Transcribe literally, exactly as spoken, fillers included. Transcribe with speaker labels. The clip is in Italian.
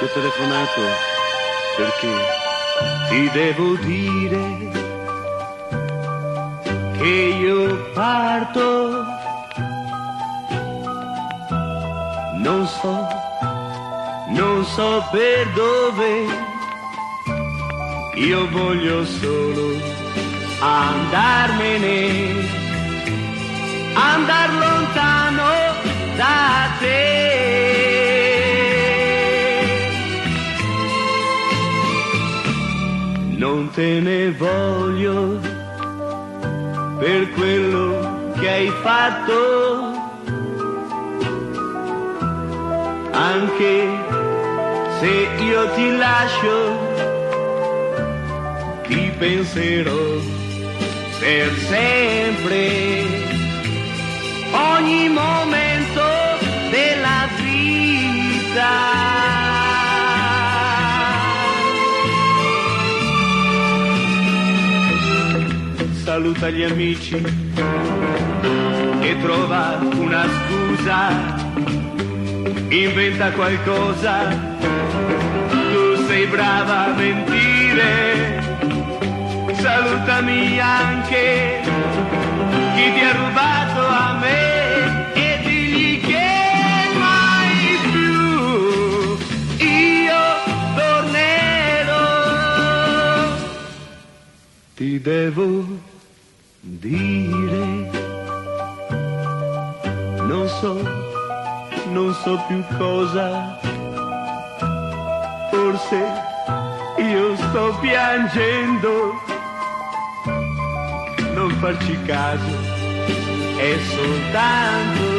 Speaker 1: Ho telefonato perché ti devo dire che io parto, non so, non so per dove, io voglio solo andarmene, andar lontano da te. Non te ne voglio per quello che hai fatto, anche se io ti lascio, ti penserò per sempre, ogni momento della vita. Saluta gli amici e trova una scusa, inventa qualcosa, tu sei brava a mentire. Salutami anche chi ti ha rubato a me e digli che mai più io tornerò. Ti devo dire, non so, non so più cosa, forse io sto piangendo, non farci caso, è soltanto